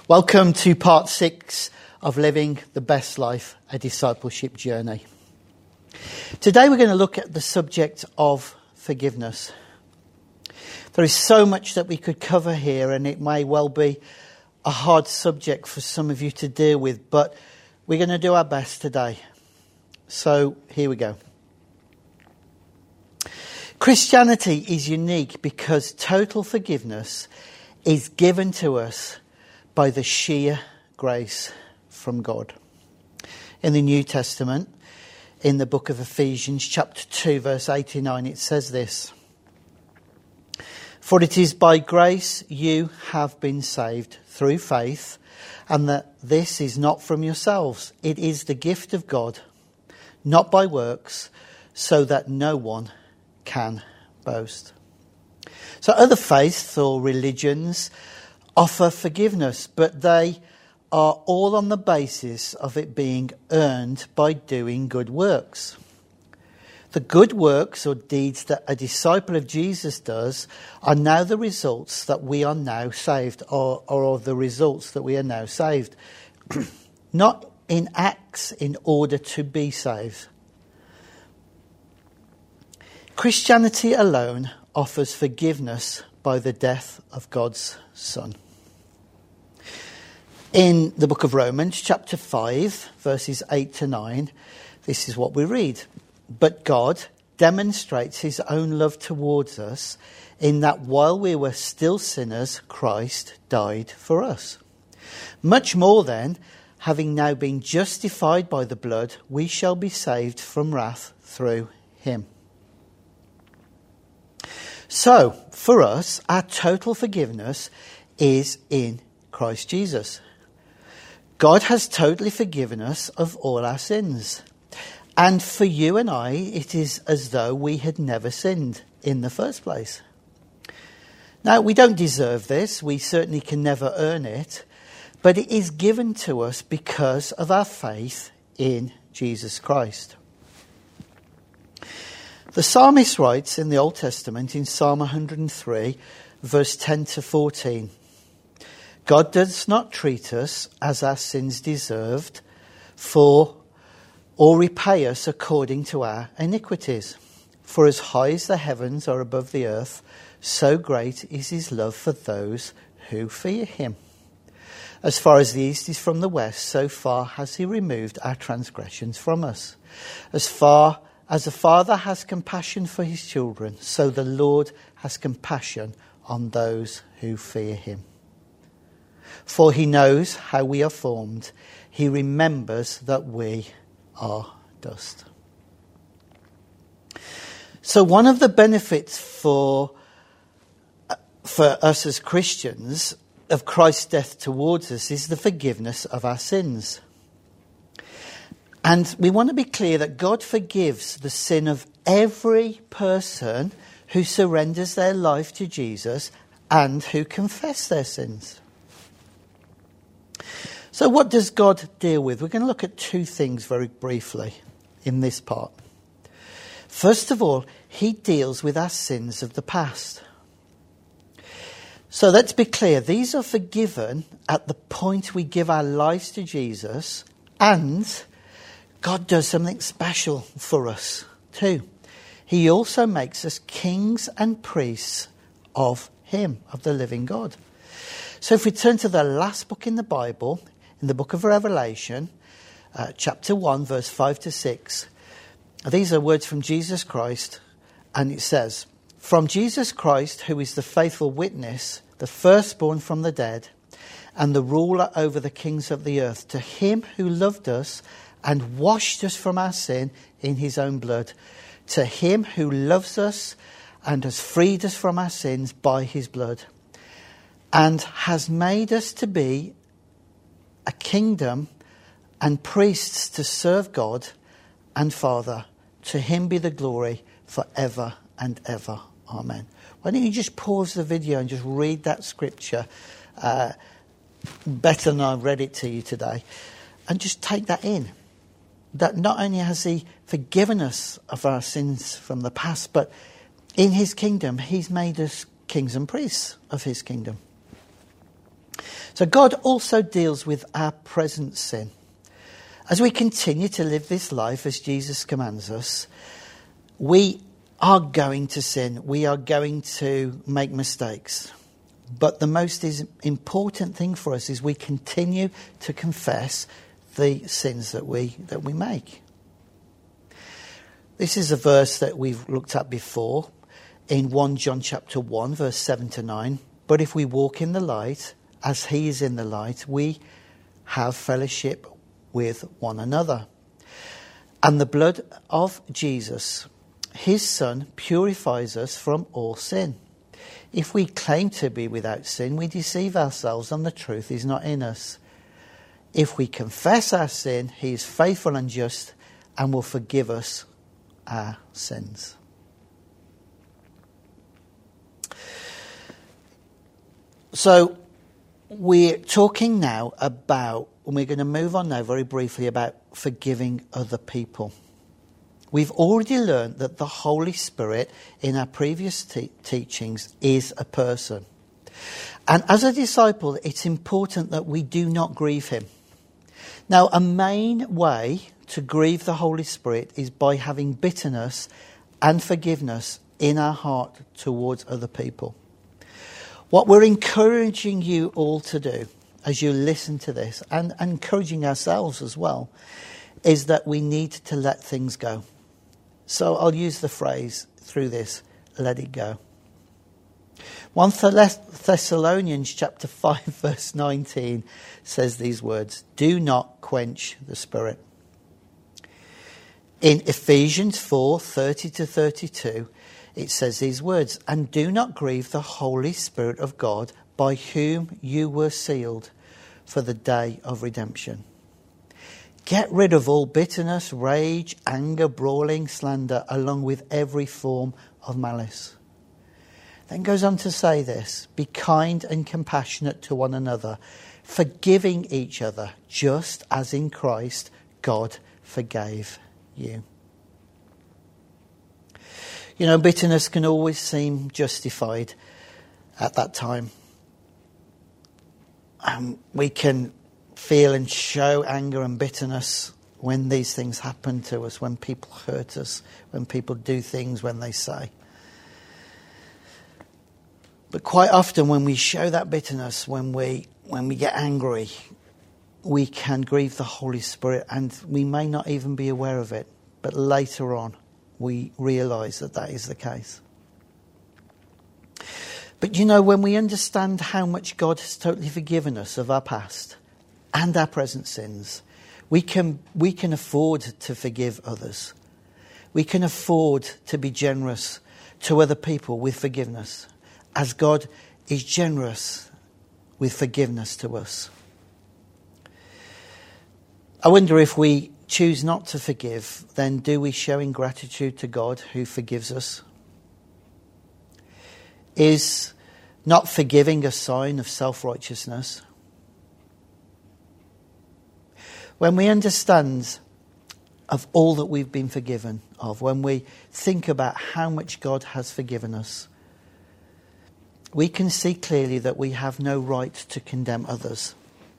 Welcome to part 6 of Living the Best Life, a Discipleship Journey. Today we're going to look at the subject of forgiveness. There is so much that we could cover here, and it may well be a hard subject for some of you to deal with, but we're going to do our best today. So here we go. Christianity is unique because total forgiveness is given to us by the sheer grace from God. In the New Testament, in the book of Ephesians, chapter 2, verse 89, it says this: "For it is by grace you have been saved through faith, and that this is not from yourselves. It is the gift of God, not by works, so that no one can boast." So other faiths or religions offer forgiveness, but they are all on the basis of it being earned by doing good works. The good works or deeds that a disciple of Jesus does are now the results that we are now saved, or the results that we are now saved. Not in acts in order to be saved. Christianity alone offers forgiveness by the death of God's Son. In the book of Romans, chapter 5, verses 8 to 9, this is what we read. "But God demonstrates his own love towards us in that while we were still sinners, Christ died for us. Much more then, having now been justified by the blood, we shall be saved from wrath through him." So, for us, our total forgiveness is in Christ Jesus. God has totally forgiven us of all our sins. And for you and I, it is as though we had never sinned in the first place. Now, we don't deserve this. We certainly can never earn it. But it is given to us because of our faith in Jesus Christ. The psalmist writes in the Old Testament in Psalm 103, verse 10 to 14, "God does not treat us as our sins deserved, or repay us according to our iniquities. For as high as the heavens are above the earth, so great is his love for those who fear him. As far as the east is from the west, so far has he removed our transgressions from us. As far as a father has compassion for his children, so the Lord has compassion on those who fear him. For he knows how we are formed. He remembers that we are dust." So one of the benefits for us as Christians of Christ's death towards us is the forgiveness of our sins. And we want to be clear that God forgives the sin of every person who surrenders their life to Jesus and who confess their sins. So what does God deal with? We're going to look at two things very briefly in this part. First of all, he deals with our sins of the past. So let's be clear. These are forgiven at the point we give our lives to Jesus, and God does something special for us too. He also makes us kings and priests of him, of the living God. So if we turn to the last book in the Bible, in the book of Revelation, chapter 1, verse 5 to 6, these are words from Jesus Christ, and it says, "From Jesus Christ, who is the faithful witness, the firstborn from the dead, and the ruler over the kings of the earth, to him who loved us and washed us from our sin in his own blood, to him who loves us and has freed us from our sins by his blood, and has made us to be a kingdom and priests to serve God and Father. To him be the glory forever and ever. Amen." Why don't you just pause the video and just read that scripture better than I've read it to you today, and just take that in. That not only has he forgiven us of our sins from the past, but in his kingdom, he's made us kings and priests of his kingdom. So God also deals with our present sin. As we continue to live this life as Jesus commands us, we are going to sin. We are going to make mistakes. But the most important thing for us is we continue to confess the sins that we make. This is a verse that we've looked at before in 1 John chapter 1, verse 7 to 9. But if we walk in the light, as he is in the light, we have fellowship with one another. And the blood of Jesus, his Son, purifies us from all sin. If we claim to be without sin, we deceive ourselves and the truth is not in us. If we confess our sin, he is faithful and just and will forgive us our sins. So we're talking now about, and we're going to move on now very briefly about forgiving other people. We've already learned that the Holy Spirit in our previous teachings is a person. And as a disciple, it's important that we do not grieve him. Now, a main way to grieve the Holy Spirit is by having bitterness and forgiveness in our heart towards other people. What we're encouraging you all to do as you listen to this, and encouraging ourselves as well, is that we need to let things go. So I'll use the phrase through this, let it go. 1 Thessalonians chapter 5 verse 19 says these words, do not quench the Spirit. In Ephesians 4:30 to 32, it says these words, and do not grieve the Holy Spirit of God, by whom you were sealed for the day of redemption. Get rid of all bitterness, rage, anger, brawling, slander, along with every form of malice. Then goes on to say this, be kind and compassionate to one another, forgiving each other, just as in Christ God forgave you. You know, bitterness can always seem justified at that time. We can feel and show anger and bitterness when these things happen to us, when people hurt us, when people do things when they say. But quite often when we show that bitterness, when we get angry, we can grieve the Holy Spirit, and we may not even be aware of it. But later on, we realise that is the case. But you know, when we understand how much God has totally forgiven us of our past and our present sins, we can afford to forgive others. We can afford to be generous to other people with forgiveness, as God is generous with forgiveness to us. I wonder, if we choose not to forgive, then do we show ingratitude to God who forgives us? Is not forgiving a sign of self-righteousness? When we understand of all that we've been forgiven of, when we think about how much God has forgiven us, we can see clearly that we have no right to condemn others.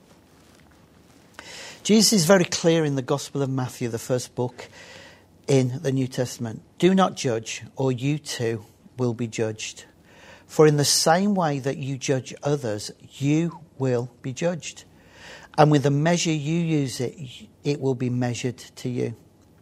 Jesus is very clear in the Gospel of Matthew, the first book in the New Testament. Do not judge, or you too will be judged. For in the same way that you judge others, you will be judged. And with the measure you use it will be measured to you.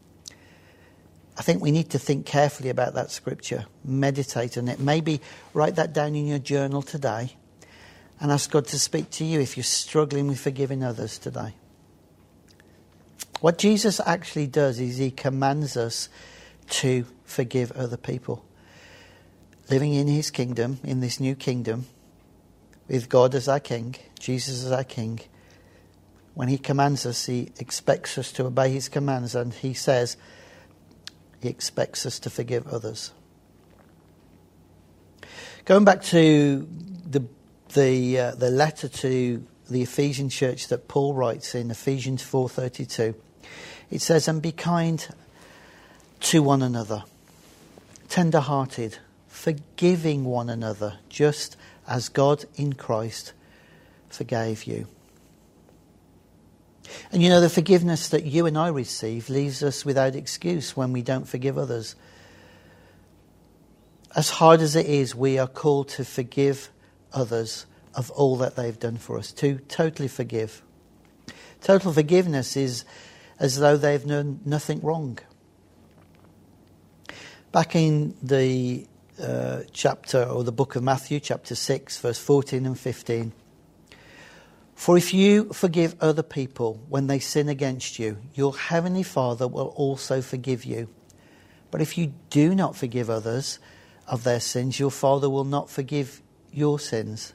I think we need to think carefully about that scripture, meditate on it. Maybe write that down in your journal today and ask God to speak to you if you're struggling with forgiving others today. What Jesus actually does is he commands us to forgive other people. Living in his kingdom, in this new kingdom, with God as our king, Jesus as our king, when he commands us, he expects us to obey his commands, and he says he expects us to forgive others. Going back to the letter to the Ephesian church that Paul writes in Ephesians 4:32, it says, and be kind to one another, tender-hearted, forgiving one another, just as God in Christ forgave you. And you know, the forgiveness that you and I receive leaves us without excuse when we don't forgive others. As hard as it is, we are called to forgive others of all that they've done for us, to totally forgive. Total forgiveness is as though they've done nothing wrong. Back in the chapter, or the book of Matthew, chapter 6, verse 14 and 15. For if you forgive other people when they sin against you, your heavenly Father will also forgive you. But if you do not forgive others of their sins, your Father will not forgive your sins.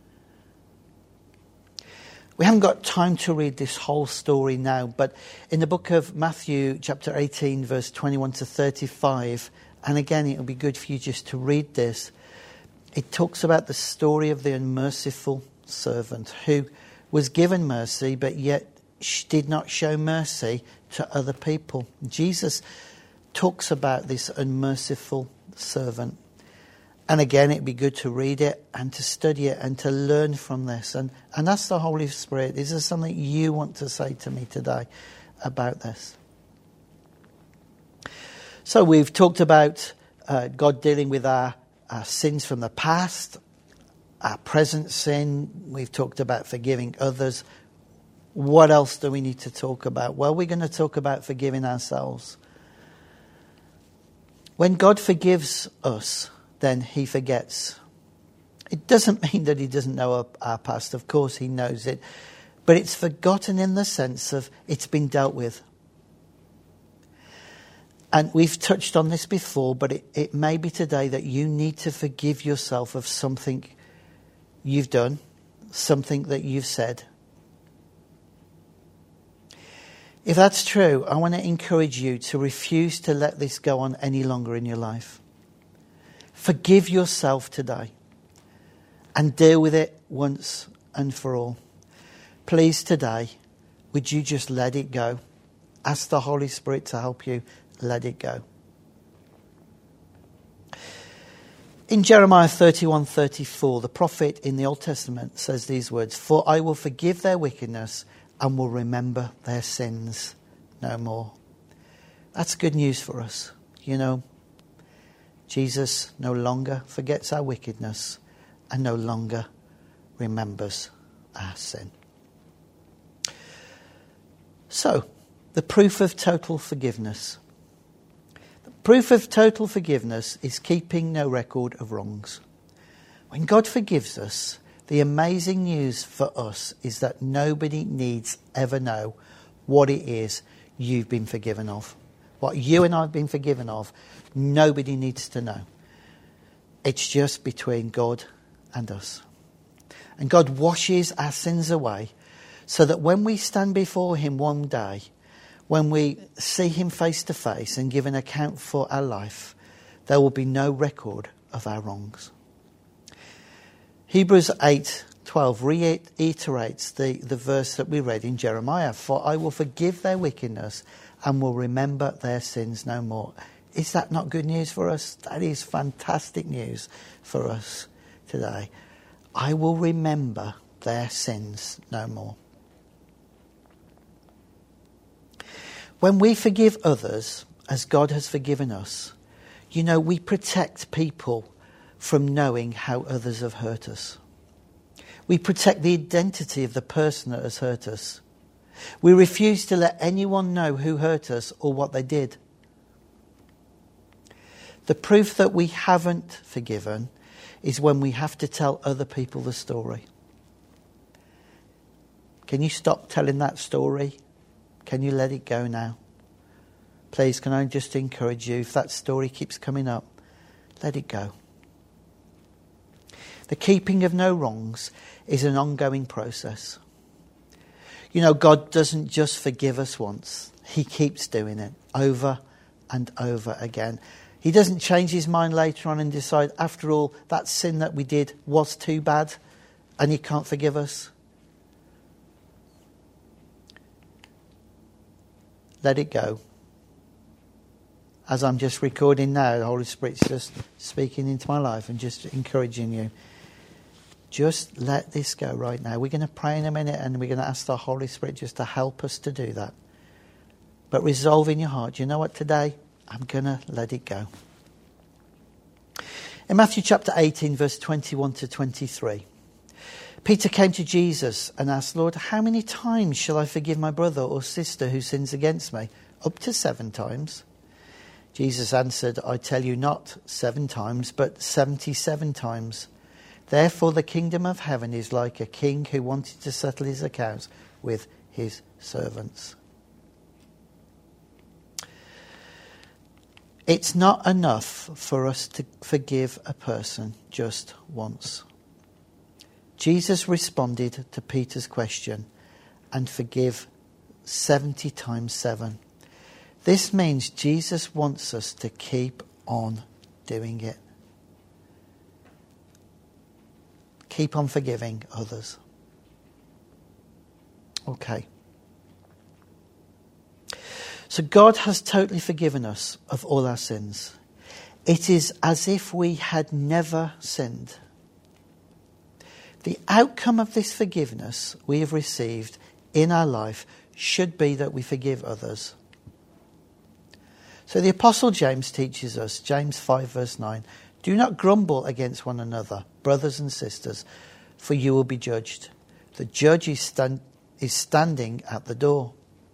We haven't got time to read this whole story now, but in the book of Matthew, chapter 18, verse 21 to 35, and again, it'll be good for you just to read this. It talks about the story of the unmerciful servant who was given mercy, but yet did not show mercy to other people. Jesus talks about this unmerciful servant. And again, it'd be good to read it and to study it and to learn from this. And ask the Holy Spirit, is there something you want to say to me today about this? So we've talked about God dealing with our sins from the past, our present sin. We've talked about forgiving others. What else do we need to talk about? Well, we're going to talk about forgiving ourselves. When God forgives us, then he forgets. It doesn't mean that he doesn't know our past. Of course he knows it. But it's forgotten in the sense of it's been dealt with. And we've touched on this before, but it may be today that you need to forgive yourself of something you've done, something that you've said. If that's true, I want to encourage you to refuse to let this go on any longer in your life. Forgive yourself today and deal with it once and for all. Please today, would you just let it go? Ask the Holy Spirit to help you let it go. In Jeremiah 31:34, the prophet in the Old Testament says these words, "For I will forgive their wickedness and will remember their sins no more." That's good news for us. You know, Jesus no longer forgets our wickedness and no longer remembers our sin. So, the proof of total forgiveness. The proof of total forgiveness is keeping no record of wrongs. When God forgives us, the amazing news for us is that nobody needs ever know what it is you've been forgiven of. What you and I have been forgiven of, nobody needs to know. It's just between God and us. And God washes our sins away so that when we stand before him one day, when we see him face to face and give an account for our life, there will be no record of our wrongs. Hebrews 8:12 reiterates the verse that we read in Jeremiah. For I will forgive their wickedness and will remember their sins no more. Is that not good news for us? That is fantastic news for us today. I will remember their sins no more. When we forgive others as God has forgiven us, you know, we protect people from knowing how others have hurt us. We protect the identity of the person that has hurt us. We refuse to let anyone know who hurt us or what they did. The proof that we haven't forgiven is when we have to tell other people the story. Can you stop telling that story? Can you let it go now? Please, can I just encourage you, if that story keeps coming up, let it go. The keeping of no wrongs is an ongoing process. You know, God doesn't just forgive us once. He keeps doing it over and over again. He doesn't change his mind later on and decide, after all, that sin that we did was too bad and he can't forgive us. Let it go. As I'm just recording now, the Holy Spirit's just speaking into my life and just encouraging you. Just let this go right now. We're going to pray in a minute and we're going to ask the Holy Spirit just to help us to do that. But resolve in your heart, you know what, today I'm going to let it go. In Matthew chapter 18, verse 21 to 23, Peter came to Jesus and asked, Lord, how many times shall I forgive my brother or sister who sins against me? Up to 7 times. Jesus answered, I tell you not 7 times, but 77 times. Therefore the kingdom of heaven is like a king who wanted to settle his accounts with his servants. It's not enough for us to forgive a person just once. Jesus responded to Peter's question and forgive 70 times 7. This means Jesus wants us to keep on doing it. Keep on forgiving others. Okay. So God has totally forgiven us of all our sins. It is as if we had never sinned. The outcome of this forgiveness we have received in our life should be that we forgive others. So the Apostle James teaches us, James 5 verse 9, do not grumble against one another, brothers and sisters, for you will be judged. The judge is standing at the door.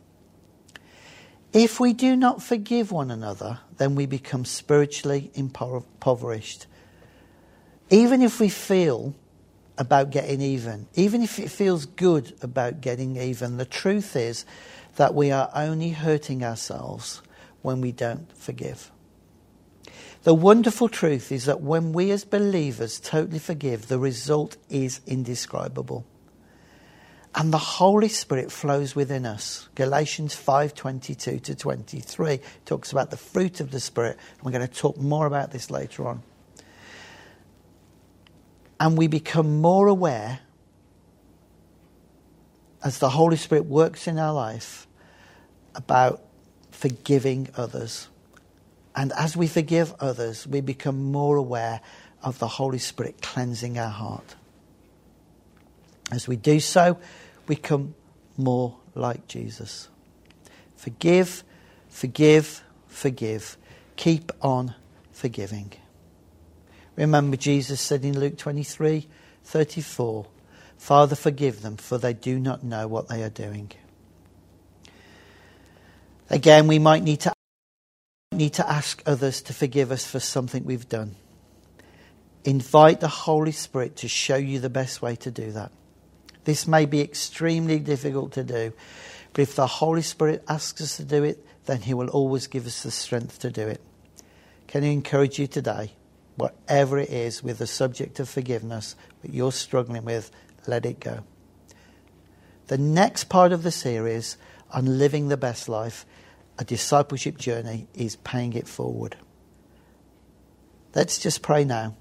If we do not forgive one another, then we become spiritually impoverished. Even if we feel about getting even if it feels good about getting even, the truth is that we are only hurting ourselves when we don't forgive. The wonderful truth is that when we as believers totally forgive, the result is indescribable. And the Holy Spirit flows within us. Galatians 5:22 to 23 talks about the fruit of the Spirit. And we're going to talk more about this later on. And we become more aware as the Holy Spirit works in our life about forgiving others. And as we forgive others, we become more aware of the Holy Spirit cleansing our heart. As we do so, we become more like Jesus. Forgive, forgive, forgive. Keep on forgiving. Remember, Jesus said in Luke 23:34, Father, forgive them, for they do not know what they are doing. Again, we might need to ask others to forgive us for something we've done. Invite the Holy Spirit to show you the best way to do that. This may be extremely difficult to do, but if the Holy Spirit asks us to do it, then he will always give us the strength to do it. Can I encourage you today, whatever it is with the subject of forgiveness that you're struggling with, let it go. The next part of the series on living the best life, a discipleship journey, is paying it forward. Let's just pray now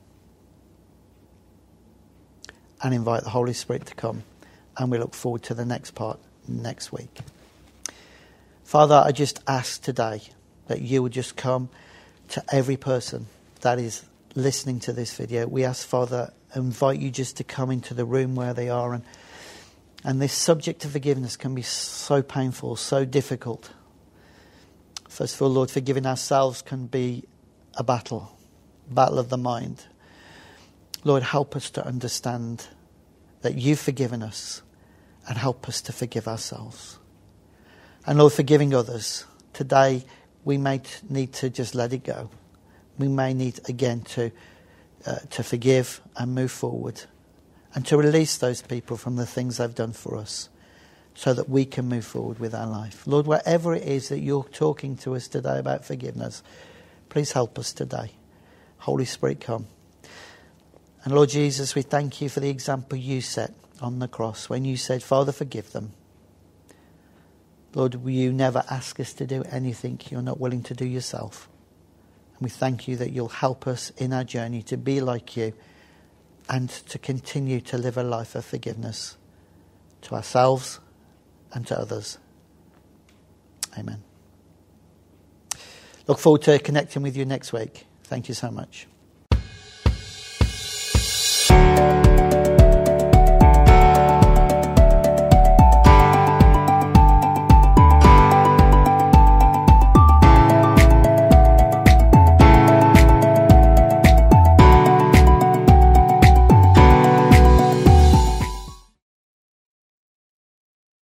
and invite the Holy Spirit to come. And we look forward to the next part next week. Father, I just ask today that you would just come to every person that is listening to this video. We ask, Father, invite you just to come into the room where they are. And this subject of forgiveness can be so painful, so difficult. First of all, Lord, forgiving ourselves can be a battle of the mind. Lord, help us to understand that you've forgiven us and help us to forgive ourselves. And Lord, forgiving others, today we may need to just let it go. We may need again to forgive and move forward and to release those people from the things they've done for us so that we can move forward with our life. Lord, whatever it is that you're talking to us today about forgiveness, please help us today. Holy Spirit, come. And Lord Jesus, we thank you for the example you set on the cross when you said, Father, forgive them. Lord, you never ask us to do anything you're not willing to do yourself. And we thank you that you'll help us in our journey to be like you and to continue to live a life of forgiveness to ourselves and to others. Amen. Look forward to connecting with you next week. Thank you so much.